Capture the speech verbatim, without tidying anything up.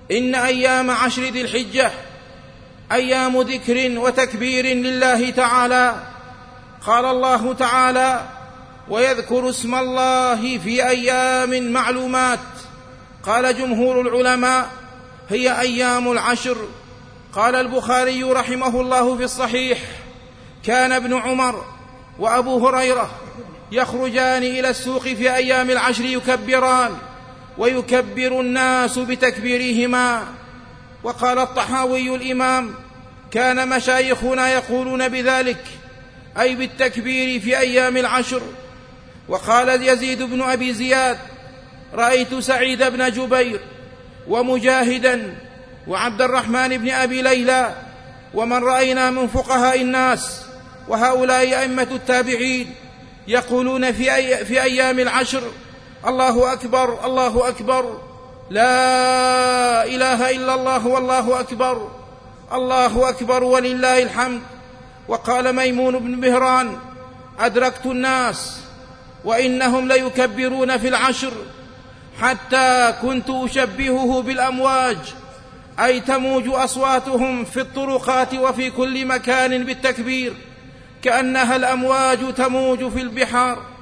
إن أيام عشر ذي الحجة أيام ذكر وتكبير لله تعالى. قال الله تعالى: ويذكر اسم الله في أيام معلومات. قال جمهور العلماء: هي أيام العشر. قال البخاري رحمه الله في الصحيح: كان ابن عمر وأبو هريرة يخرجان إلى السوق في أيام العشر يكبران، ويكبر الناس بتكبيرهما. وقال الطحاوي الإمام: كان مشايخنا يقولون بذلك، أي بالتكبير في أيام العشر. وقال يزيد بن أبي زياد: رأيت سعيد بن جبير ومجاهدا وعبد الرحمن بن أبي ليلى ومن رأينا من فقهاء الناس وهؤلاء أئمة التابعين يقولون في, أي في أيام العشر: الله أكبر الله أكبر، لا إله إلا الله والله أكبر، الله أكبر ولله الحمد. وقال ميمون بن مهران: أدركت الناس وإنهم ليكبرون في العشر حتى كنت أشبهه بالأمواج، أي تموج أصواتهم في الطرقات وفي كل مكان بالتكبير كأنها الأمواج تموج في البحار.